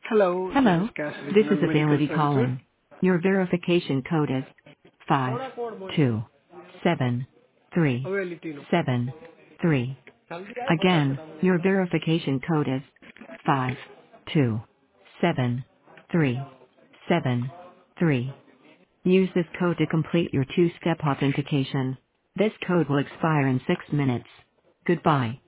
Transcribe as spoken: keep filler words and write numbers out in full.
Hello, this is Hello, Cassidy this is from Medical Availity Services. calling. Your verification code is five two seven three Availity no. seven three. Again, your verification code is five two seven three seven three. Use this code to complete your two-step authentication. This code will expire in six minutes. Goodbye.